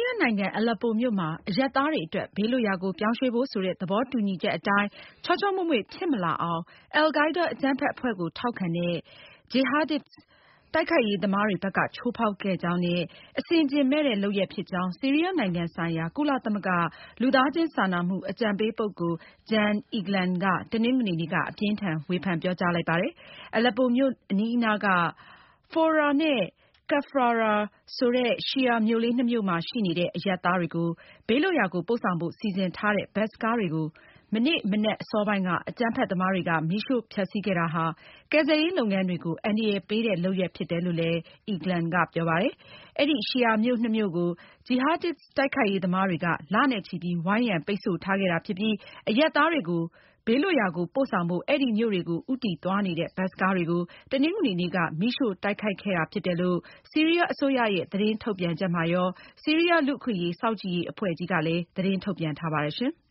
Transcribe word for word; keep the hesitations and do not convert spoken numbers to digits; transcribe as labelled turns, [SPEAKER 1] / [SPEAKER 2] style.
[SPEAKER 1] းယားနိုင်ငံ အလက်ပိုမြို့မှာ အရပ်သားတွေအတွက် ဘေးလွတ်ရာကို ပြောင်းရွှေ့ဖို့ဆိုတဲ့ သဘောတူညီချက်အတိုင်း ချောချောမွေ့မွေ့ဖြစ်မလာအောင် al-Qaeda အကြမ်းဖက်အဖွဲ့ကို ထောက်ခံတဲ့ Jihadist တိုက်ခိုက်ရေးသမားတွေဘက်က ချိုးဖောက်ခဲ့ကြောင်းနဲ့ အဆင်ခြင်မဲ့တဲ့ လုပ်ရပ်ဖြစ်ကြောင်း ဆီးရီးယားနိုင်ငံဆိုင်ရာ ကုလသမဂ္ဂ လူသားချင်းစာနာမှု အကြံပေးပုဂ္ဂိုလ် Jan Egeland က တနင်္ဂနွေနေ့က အပြင်းအထန် ဝေဖန်ပြောကြားလိုက်ပါတယ်။ အလက်ပိုမြို့အနီးအနားက Foura နဲ့ Kafr-ara ဆိုတဲ့ ရှီယာမြို့လေးနှစ်မြို့မှာရှိနေတဲ့ အရပ်သားတွေကို ဘေးလွတ်ရာကို ပို့ဆောင်ဖို့ စီစဉ်ထားတဲ့ ဘတ်စ်ကားတွေကို မနေ့ မနက်အစောပိုင်းက အကြမ်းဖက်သမားတွေက မီးရှို့ဖျက်ဆီးခဲ့တာဟာ ကယ်ဆယ်ရေးလုပ်ငန်းတွေကို အန္တရာယ်ပေးတဲ့ လုပ်ရပ်ဖြစ်တယ်လို့လည်း Egeland ကပြောပါတယ်။ အဲဒီ ရှီယာမြို့နှစ်မြို့ကို Jihadist တိုက်ခိုက်ရေးသမားတွေက လနဲ့ချီပြီး ဝိုင်းရံပိတ်ဆို့ထားခဲ့တာဖြစ်ပြီး အရပ်သားတွေကို ဘေးလွတ်ရာကို ပို့ဆောင်ဖို့ အဲဒီမြို့တွေကို ဦးတည်သွားနေတဲ့ ဘတ်စ်ကားတွေကို တနင်္ဂနွေနေ့က မီးရှို့တိုက်ခိုက်ခဲ့တာဖြစ်တယ်လို့ ဆီးရီးယားအစိုးရရဲ့ သတင်းထုတ်ပြန်ချက်မှာရော ဆီးရီးယားလူ့အခွင့်အရေး စောင့်ကြည့်ရေးအဖွဲ့ကြီးကလည်း သတင်းထုတ်ပြန်ထားပါတယ်။